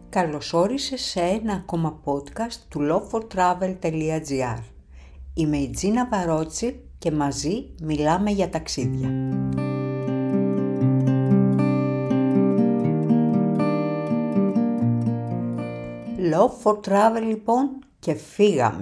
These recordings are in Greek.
Καλώς όρισες σε ένα ακόμα podcast του love4travel.gr. Είμαι η Τζίνα Βαρότσι και μαζί μιλάμε για ταξίδια. Love4travel λοιπόν και φύγαμε.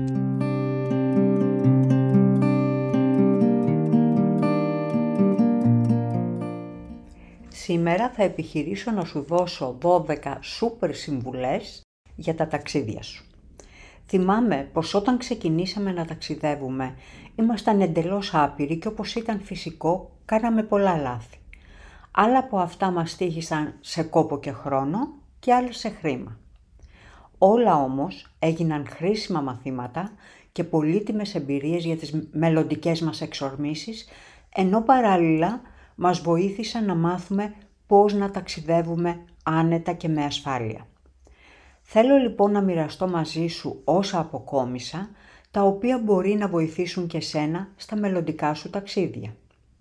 Σήμερα θα επιχειρήσω να σου δώσω 12 σούπερ συμβουλές για τα ταξίδια σου. Θυμάμαι πως όταν ξεκινήσαμε να ταξιδεύουμε ήμασταν εντελώς άπειροι και όπως ήταν φυσικό κάναμε πολλά λάθη. Άλλα από αυτά μας τύχησαν σε κόπο και χρόνο και άλλα σε χρήμα. Όλα όμως έγιναν χρήσιμα μαθήματα και πολύτιμες εμπειρίες για τις μελλοντικές μας εξορμήσεις, ενώ παράλληλα μας βοήθησαν να μάθουμε πώς να ταξιδεύουμε άνετα και με ασφάλεια. Θέλω λοιπόν να μοιραστώ μαζί σου όσα αποκόμισα, τα οποία μπορεί να βοηθήσουν και σένα στα μελλοντικά σου ταξίδια.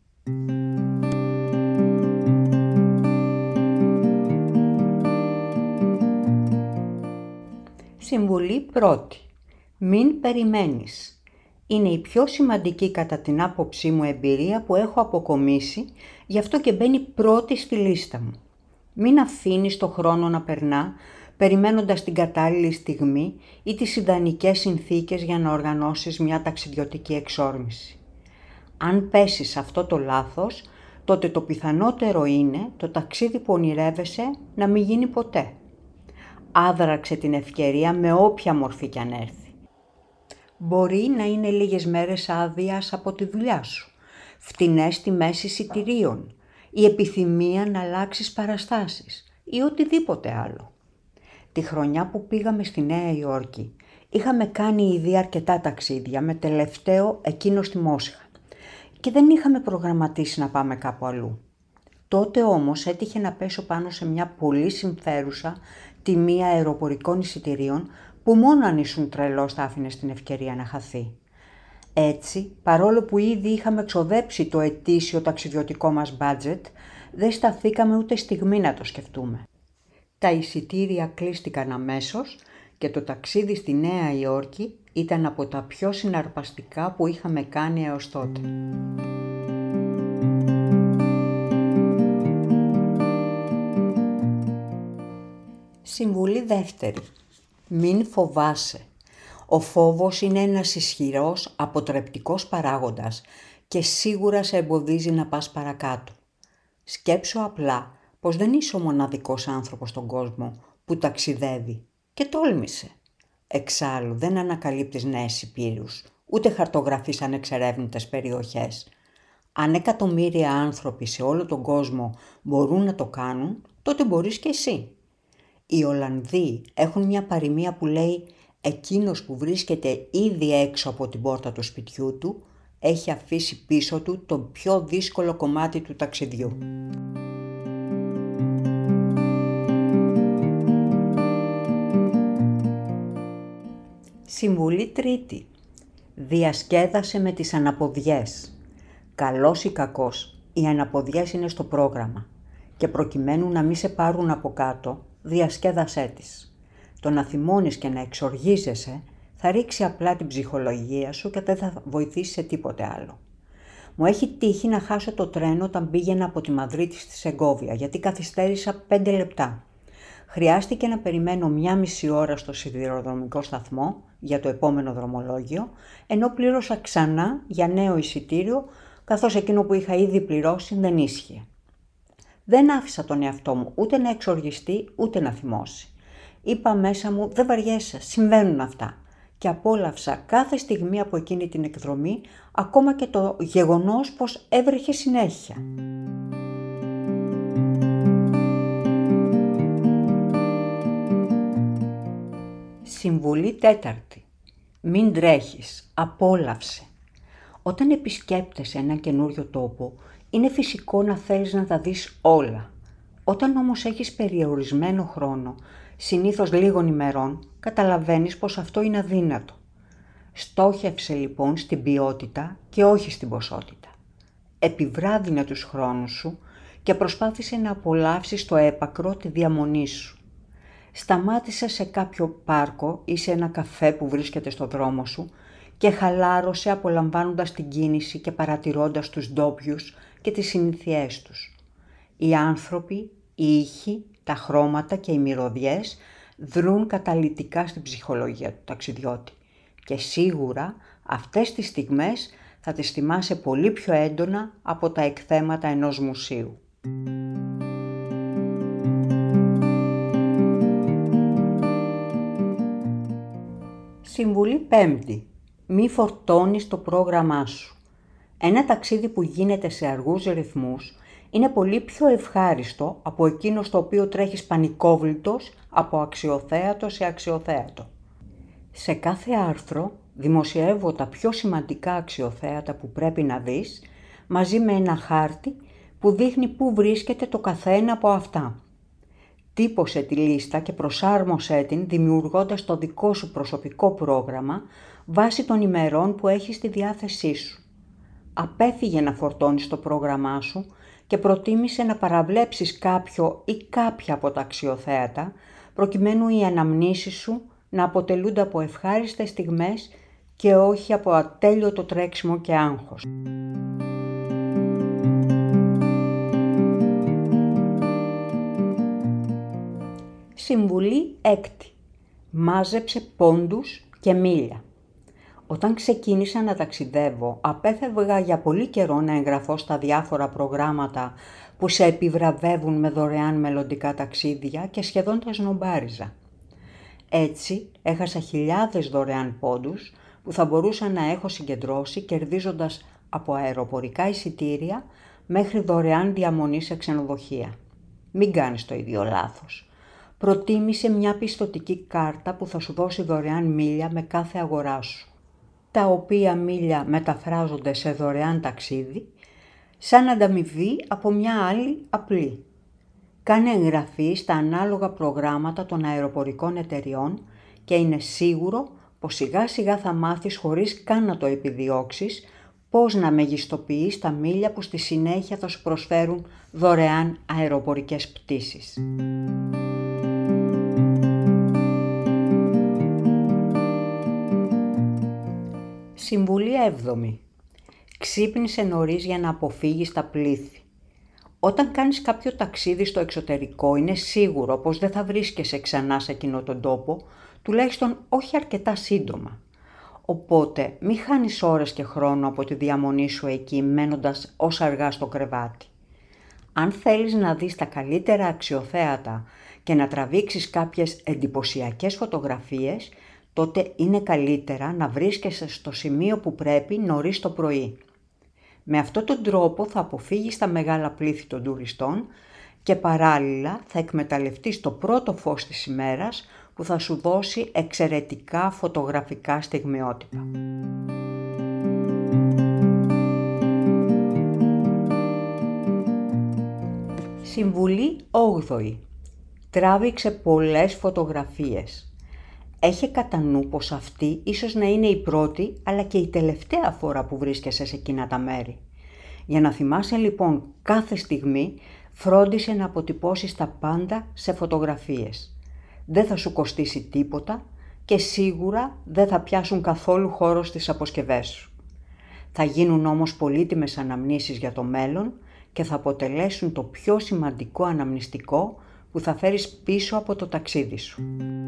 Συμβουλή πρώτη. Μην περιμένεις. Είναι η πιο σημαντική κατά την άποψή μου εμπειρία που έχω αποκομίσει, γι' αυτό και μπαίνει πρώτη στη λίστα μου. Μην αφήνεις το χρόνο να περνά, περιμένοντας την κατάλληλη στιγμή ή τις ιδανικές συνθήκες για να οργανώσεις μια ταξιδιωτική εξόρμηση. Αν πέσεις σε αυτό το λάθος, τότε το πιθανότερο είναι το ταξίδι που ονειρεύεσαι να μην γίνει ποτέ. Άδραξε την ευκαιρία με όποια μορφή κι αν έρθει. Μπορεί να είναι λίγες μέρες άδειας από τη δουλειά σου, φτηνές τιμές εισιτηρίων, η επιθυμία να αλλάξεις παραστάσεις ή οτιδήποτε άλλο. Τη χρονιά που πήγαμε στη Νέα Υόρκη είχαμε κάνει ήδη αρκετά ταξίδια με τελευταίο εκείνο στη Μόσχα και δεν είχαμε προγραμματίσει να πάμε κάπου αλλού. Τότε όμως έτυχε να πέσω πάνω σε μια πολύ συμφέρουσα τιμή αεροπορικών εισιτηρίων που μόνο αν ήσουν τρελός θα άφηνες την ευκαιρία να χαθεί. Έτσι, παρόλο που ήδη είχαμε ξοδέψει το ετήσιο ταξιδιωτικό μας budget, δεν σταθήκαμε ούτε στιγμή να το σκεφτούμε. Τα εισιτήρια κλείστηκαν αμέσως και το ταξίδι στη Νέα Υόρκη ήταν από τα πιο συναρπαστικά που είχαμε κάνει έως τότε. Συμβουλή δεύτερη. Μην φοβάσαι. Ο φόβος είναι ένας ισχυρός, αποτρεπτικός παράγοντας και σίγουρα σε εμποδίζει να πας παρακάτω. Σκέψου απλά πως δεν είσαι ο μοναδικός άνθρωπος στον κόσμο που ταξιδεύει και τόλμησε. Εξάλλου δεν ανακαλύπτεις νέες υπήρους, ούτε χαρτογραφείς ανεξερεύνητες περιοχές. Αν εκατομμύρια άνθρωποι σε όλο τον κόσμο μπορούν να το κάνουν, τότε μπορείς και εσύ. Οι Ολλανδοί έχουν μια παροιμία που λέει «Εκείνος που βρίσκεται ήδη έξω από την πόρτα του σπιτιού του, έχει αφήσει πίσω του το πιο δύσκολο κομμάτι του ταξιδιού». Συμβουλή τρίτη. Διασκέδασε με τις αναποδιές. Καλός ή κακός, οι αναποδιές είναι στο πρόγραμμα και προκειμένου να μην σε πάρουν από κάτω, διασκέδασέ τις. Το να θυμώνεις και να εξοργίζεσαι θα ρίξει απλά την ψυχολογία σου και δεν θα βοηθήσει σε τίποτε άλλο. Μου έχει τύχει να χάσω το τρένο όταν πήγαινα από τη Μαδρίτη στη Σεγκόβια γιατί καθυστέρησα 5 λεπτά. Χρειάστηκε να περιμένω 1,5 ώρα στο σιδηροδρομικό σταθμό για το επόμενο δρομολόγιο, ενώ πλήρωσα ξανά για νέο εισιτήριο, καθώς εκείνο που είχα ήδη πληρώσει δεν ίσχυε. Δεν άφησα τον εαυτό μου ούτε να εξοργιστεί ούτε να θυμώσει. Είπα μέσα μου «Δεν βαριέσαι, συμβαίνουν αυτά» και απόλαυσα κάθε στιγμή από εκείνη την εκδρομή, ακόμα και το γεγονός πως έβρεχε συνέχεια. Συμβουλή τέταρτη. Μην τρέχεις, απόλαυσε. Όταν επισκέπτεσαι ένα καινούριο τόπο, είναι φυσικό να θέλεις να τα δεις όλα. Όταν όμως έχεις περιορισμένο χρόνο, συνήθως λίγων ημερών, καταλαβαίνεις πως αυτό είναι αδύνατο. Στόχευσε λοιπόν στην ποιότητα και όχι στην ποσότητα. Επιβράδυνε τους χρόνους σου και προσπάθησε να απολαύσεις στο έπακρο τη διαμονή σου. Σταμάτησε σε κάποιο πάρκο ή σε ένα καφέ που βρίσκεται στο δρόμο σου και χαλάρωσε απολαμβάνοντας την κίνηση και παρατηρώντας τους ντόπιους και τις συνήθειές τους. Οι άνθρωποι, οι ήχοι, τα χρώματα και οι μυρωδιές δρούν καταλυτικά στην ψυχολογία του ταξιδιώτη και σίγουρα αυτές τις στιγμές θα τις θυμάσαι πολύ πιο έντονα από τα εκθέματα ενός μουσείου. Συμβουλή πέμπτη. Μη φορτώνεις το πρόγραμμά σου. Ένα ταξίδι που γίνεται σε αργούς ρυθμούς είναι πολύ πιο ευχάριστο από εκείνο στο οποίο τρέχεις πανικόβλητος από αξιοθέατο σε αξιοθέατο. Σε κάθε άρθρο δημοσιεύω τα πιο σημαντικά αξιοθέατα που πρέπει να δεις, μαζί με ένα χάρτη που δείχνει πού βρίσκεται το καθένα από αυτά. Τύπωσε τη λίστα και προσάρμοσέ την δημιουργώντας το δικό σου προσωπικό πρόγραμμα βάσει των ημερών που έχεις στη διάθεσή σου. Απέφυγε να φορτώνεις το πρόγραμμά σου και προτίμησε να παραβλέψεις κάποιο ή κάποια από τα αξιοθέατα, προκειμένου οι αναμνήσεις σου να αποτελούνται από ευχάριστες στιγμές και όχι από ατέλειωτο τρέξιμο και άγχος. Συμβουλή έκτη. Μάζεψε πόντους και μίλια. Όταν ξεκίνησα να ταξιδεύω, απέφευγα για πολύ καιρό να εγγραφώ στα διάφορα προγράμματα που σε επιβραβεύουν με δωρεάν μελλοντικά ταξίδια και σχεδόν τα σνομπάριζα. Έτσι, έχασα χιλιάδες δωρεάν πόντους που θα μπορούσα να έχω συγκεντρώσει κερδίζοντας από αεροπορικά εισιτήρια μέχρι δωρεάν διαμονή σε ξενοδοχεία. Μην κάνεις το ίδιο λάθος. Προτίμησε μια πιστωτική κάρτα που θα σου δώσει δωρεάν μίλια με κάθε αγορά σου, τα οποία μίλια μεταφράζονται σε δωρεάν ταξίδι, σαν ανταμοιβή από μια άλλη απλή. Κάνε εγγραφή στα ανάλογα προγράμματα των αεροπορικών εταιριών και είναι σίγουρο πως σιγά σιγά θα μάθεις χωρίς καν να το επιδιώξεις πώς να μεγιστοποιείς τα μίλια που στη συνέχεια θα σου προσφέρουν δωρεάν αεροπορικές πτήσεις. Συμβουλή 7η. Ξύπνησε νωρίς για να αποφύγεις τα πλήθη. Όταν κάνεις κάποιο ταξίδι στο εξωτερικό είναι σίγουρο πως δεν θα βρίσκεσαι ξανά σε εκείνο τον τόπο, τουλάχιστον όχι αρκετά σύντομα. Οπότε μη χάνεις ώρες και χρόνο από τη διαμονή σου εκεί μένοντας ως αργά στο κρεβάτι. Αν θέλεις να δεις τα καλύτερα αξιοθέατα και να τραβήξεις κάποιες εντυπωσιακές φωτογραφίες, τότε είναι καλύτερα να βρίσκεσαι στο σημείο που πρέπει νωρίς το πρωί. Με αυτόν τον τρόπο θα αποφύγεις τα μεγάλα πλήθη των τουριστών και παράλληλα θα εκμεταλλευτείς το πρώτο φως της ημέρας που θα σου δώσει εξαιρετικά φωτογραφικά στιγμιότυπα. Συμβουλή 8η. Τράβηξε πολλές φωτογραφίες. Έχε κατά νου πως αυτή ίσως να είναι η πρώτη αλλά και η τελευταία φορά που βρίσκεσαι σε εκείνα τα μέρη. Για να θυμάσαι λοιπόν κάθε στιγμή, φρόντισε να αποτυπώσεις τα πάντα σε φωτογραφίες. Δεν θα σου κοστίσει τίποτα και σίγουρα δεν θα πιάσουν καθόλου χώρο στις αποσκευές σου. Θα γίνουν όμως πολύτιμες αναμνήσεις για το μέλλον και θα αποτελέσουν το πιο σημαντικό αναμνηστικό που θα φέρεις πίσω από το ταξίδι σου.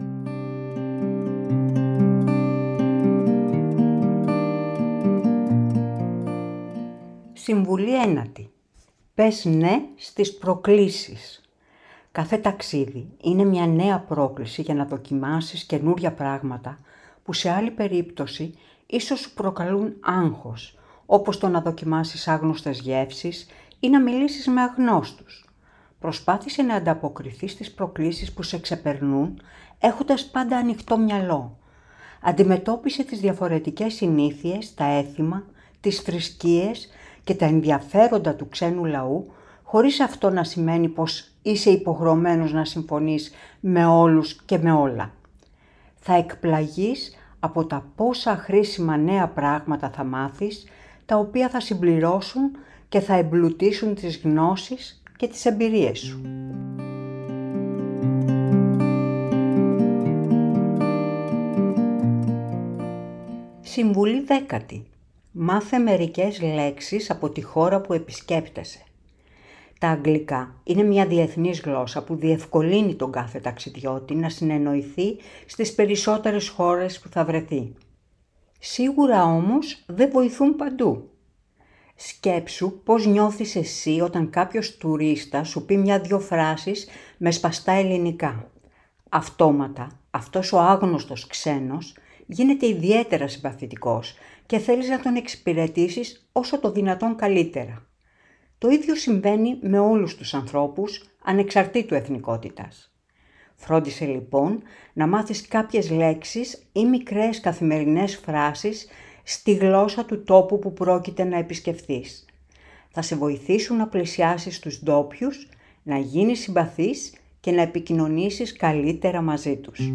Συμβουλή 9η. Πες ναι στις προκλήσεις. Κάθε ταξίδι είναι μια νέα πρόκληση για να δοκιμάσεις καινούρια πράγματα που σε άλλη περίπτωση ίσως σου προκαλούν άγχος, όπως το να δοκιμάσεις άγνωστες γεύσεις ή να μιλήσεις με αγνώστους. Προσπάθησε να ανταποκριθείς στις προκλήσεις που σε ξεπερνούν έχοντας πάντα ανοιχτό μυαλό. Αντιμετώπισε τις διαφορετικές συνήθειες, τα έθιμα, τις θρησκείες και τα ενδιαφέροντα του ξένου λαού, χωρίς αυτό να σημαίνει πως είσαι υποχρεωμένος να συμφωνείς με όλους και με όλα. Θα εκπλαγείς από τα πόσα χρήσιμα νέα πράγματα θα μάθεις, τα οποία θα συμπληρώσουν και θα εμπλουτίσουν τις γνώσεις και τις εμπειρίες σου. Συμβουλή 10. Μάθε μερικές λέξεις από τη χώρα που επισκέπτεσαι. Τα αγγλικά είναι μια διεθνής γλώσσα που διευκολύνει τον κάθε ταξιδιώτη να συνεννοηθεί στις περισσότερες χώρες που θα βρεθεί. Σίγουρα όμως δεν βοηθούν παντού. Σκέψου πώς νιώθεις εσύ όταν κάποιος τουρίστας σου πει μια-δυο φράσεις με σπαστά ελληνικά. Αυτόματα, αυτός ο άγνωστος ξένος γίνεται ιδιαίτερα συμπαθητικός και θέλεις να τον εξυπηρετήσεις όσο το δυνατόν καλύτερα. Το ίδιο συμβαίνει με όλους τους ανθρώπους, ανεξαρτήτου εθνικότητας. Φρόντισε λοιπόν να μάθεις κάποιες λέξεις ή μικρές καθημερινές φράσεις στη γλώσσα του τόπου που πρόκειται να επισκεφθείς. Θα σε βοηθήσουν να πλησιάσεις τους ντόπιους, να γίνεις συμπαθής και να επικοινωνήσεις καλύτερα μαζί τους.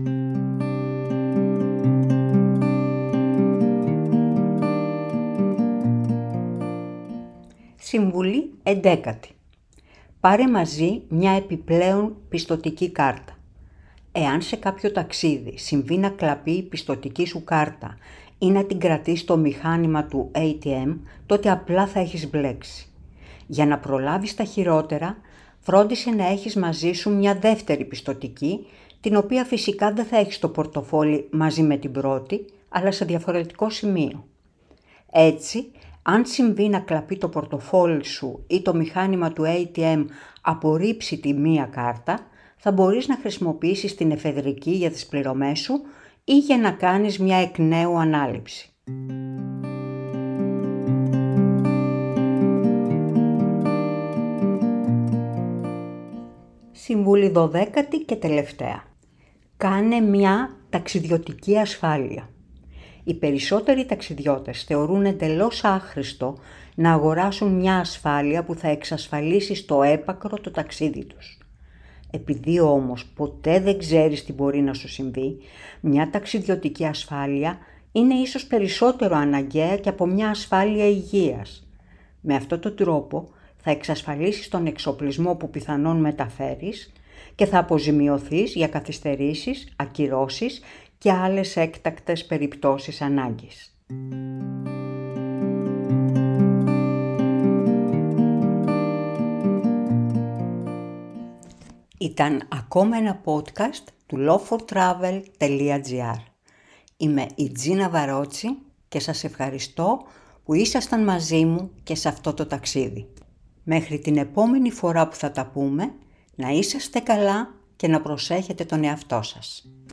Συμβουλή 11. Πάρε μαζί μια επιπλέον πιστωτική κάρτα. Εάν σε κάποιο ταξίδι συμβεί να κλαπεί η πιστωτική σου κάρτα ή να την κρατείς στο μηχάνημα του ATM, τότε απλά θα έχεις μπλέξει. Για να προλάβεις τα χειρότερα, φρόντισε να έχεις μαζί σου μια δεύτερη πιστωτική, την οποία φυσικά δεν θα έχεις στο πορτοφόλι μαζί με την πρώτη, αλλά σε διαφορετικό σημείο. Έτσι, αν συμβεί να κλαπεί το πορτοφόλι σου ή το μηχάνημα του ATM απορρίψει τη μία κάρτα, θα μπορείς να χρησιμοποιήσεις την εφεδρική για τις πληρωμές σου ή για να κάνεις μια εκ νέου ανάληψη. Συμβουλή 12 και τελευταία. Κάνε μια ταξιδιωτική ασφάλεια. Οι περισσότεροι ταξιδιώτες θεωρούν εντελώς άχρηστο να αγοράσουν μια ασφάλεια που θα εξασφαλίσει στο έπακρο το ταξίδι τους. Επειδή όμως ποτέ δεν ξέρεις τι μπορεί να σου συμβεί, μια ταξιδιωτική ασφάλεια είναι ίσως περισσότερο αναγκαία και από μια ασφάλεια υγείας. Με αυτόν τον τρόπο θα εξασφαλίσεις τον εξοπλισμό που πιθανόν μεταφέρεις και θα αποζημιωθείς για καθυστερήσεις, ακυρώσεις και άλλες έκτακτες περιπτώσεις ανάγκης. Ήταν ακόμα ένα podcast του lawfortravel.gr. Είμαι η Τζίνα Βαρότσι και σας ευχαριστώ που ήσασταν μαζί μου και σε αυτό το ταξίδι. Μέχρι την επόμενη φορά που θα τα πούμε, να είσαστε καλά και να προσέχετε τον εαυτό σας.